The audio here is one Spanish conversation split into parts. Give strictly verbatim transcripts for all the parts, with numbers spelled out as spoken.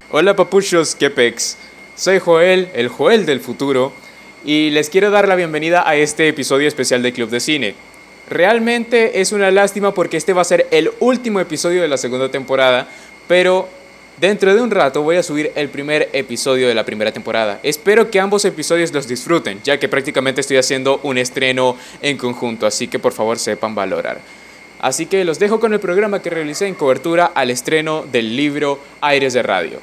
Hola papuchos, qué pex. Soy Joel, el Joel del futuro, y les quiero dar la bienvenida a este episodio especial de Club de Cine. Realmente es una lástima porque este va a ser el último episodio de la segunda temporada, pero dentro de un rato voy a subir el primer episodio de la primera temporada. Espero que ambos episodios los disfruten, ya que prácticamente estoy haciendo un estreno en conjunto, así que por favor sepan valorar. Así que los dejo con el programa que realicé en cobertura al estreno del libro Aires de Radio.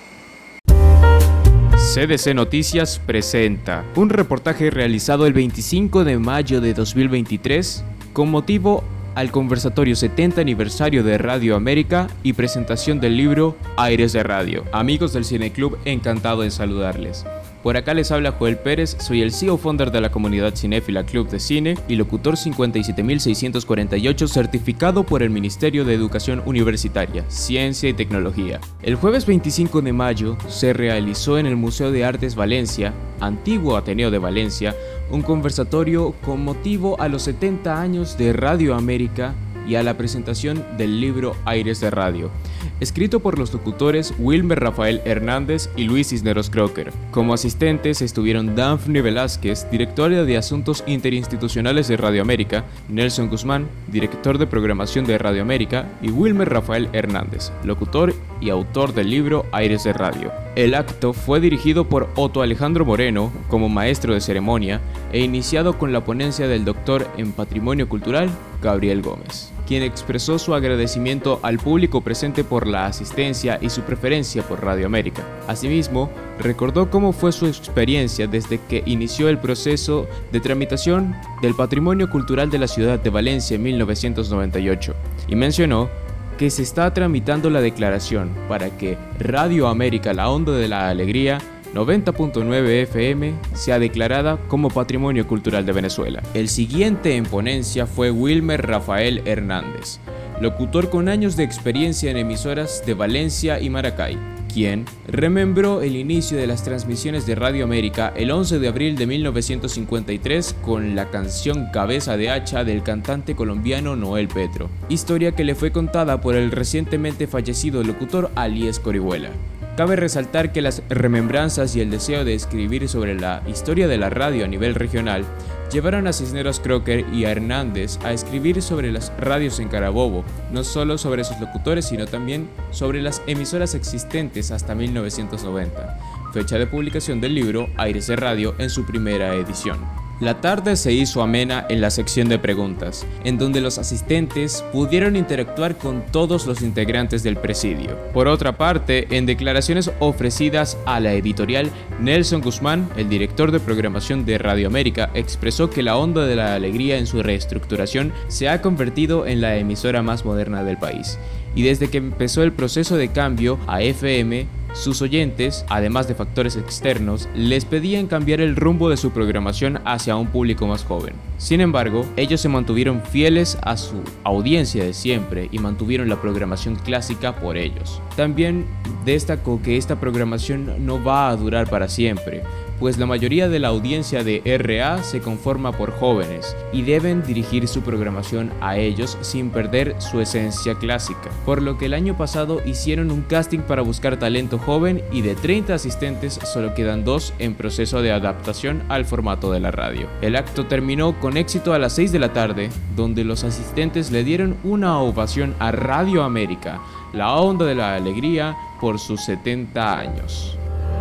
C D C Noticias presenta un reportaje realizado el veinticinco de mayo de dos mil veintitrés con motivo al conversatorio setenta aniversario de Radio América y presentación del libro Aires de Radio. Amigos del Cineclub, encantado en saludarles. Por acá les habla Joel Pérez, soy el C E O Founder de la comunidad cinéfila Club de Cine y locutor cincuenta y siete mil seiscientos cuarenta y ocho certificado por el Ministerio de Educación Universitaria, Ciencia y Tecnología. El jueves veinticinco de mayo se realizó en el Museo de Artes Valencia, antiguo Ateneo de Valencia, un conversatorio con motivo a los setenta años de Radio América y a la presentación del libro Aires de Radio, escrito por los locutores Wilmer Rafael Hernández y Luis Cisneros Crocker. Como asistentes estuvieron Dafne Velázquez, directora de Asuntos Interinstitucionales de Radio América, Nelson Guzmán, director de programación de Radio América, y Wilmer Rafael Hernández, locutor y autor del libro Aires de Radio. El acto fue dirigido por Otto Alejandro Moreno como maestro de ceremonia e iniciado con la ponencia del doctor en Patrimonio Cultural, Gabriel Gómez, quien expresó su agradecimiento al público presente por la asistencia y su preferencia por Radio América. Asimismo, recordó cómo fue su experiencia desde que inició el proceso de tramitación del Patrimonio Cultural de la ciudad de Valencia en mil novecientos noventa y ocho, y mencionó que se está tramitando la declaración para que Radio América, la onda de la alegría, noventa punto nueve F M, sea declarada como Patrimonio Cultural de Venezuela. El siguiente en ponencia fue Wilmer Rafael Hernández, locutor con años de experiencia en emisoras de Valencia y Maracay, quien remembró el inicio de las transmisiones de Radio América el once de abril de mil novecientos cincuenta y tres con la canción Cabeza de Hacha del cantante colombiano Noel Petro, historia que le fue contada por el recientemente fallecido locutor Alies Corihuela. Cabe resaltar que las remembranzas y el deseo de escribir sobre la historia de la radio a nivel regional llevaron a Cisneros Crocker y a Hernández a escribir sobre las radios en Carabobo, no solo sobre sus locutores, sino también sobre las emisoras existentes hasta mil novecientos noventa, fecha de publicación del libro Aires de Radio en su primera edición. La tarde se hizo amena en la sección de preguntas, en donde los asistentes pudieron interactuar con todos los integrantes del presidio. Por otra parte, en declaraciones ofrecidas a la editorial, Nelson Guzmán, el director de programación de Radio América, expresó que la onda de la alegría en su reestructuración se ha convertido en la emisora más moderna del país. Y desde que empezó el proceso de cambio a F M, sus oyentes, además de factores externos, les pedían cambiar el rumbo de su programación hacia un público más joven. Sin embargo, ellos se mantuvieron fieles a su audiencia de siempre y mantuvieron la programación clásica por ellos. También destacó que esta programación no va a durar para siempre, pues la mayoría de la audiencia de R A se conforma por jóvenes y deben dirigir su programación a ellos sin perder su esencia clásica, por lo que el año pasado hicieron un casting para buscar talento joven y de treinta asistentes solo quedan dos en proceso de adaptación al formato de la radio. El acto terminó con éxito a las seis de la tarde, donde los asistentes le dieron una ovación a Radio América, la onda de la alegría, por sus setenta años.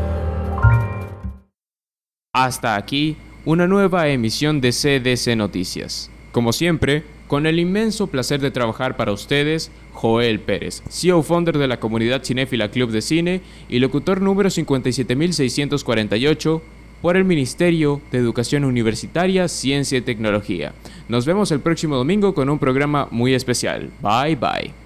Hasta aquí, una nueva emisión de C D C Noticias. Como siempre, con el inmenso placer de trabajar para ustedes, Joel Pérez, C E O Founder de la comunidad cinéfila Club de Cine y locutor número cincuenta y siete mil seiscientos cuarenta y ocho por el Ministerio de Educación Universitaria, Ciencia y Tecnología. Nos vemos el próximo domingo con un programa muy especial. Bye bye.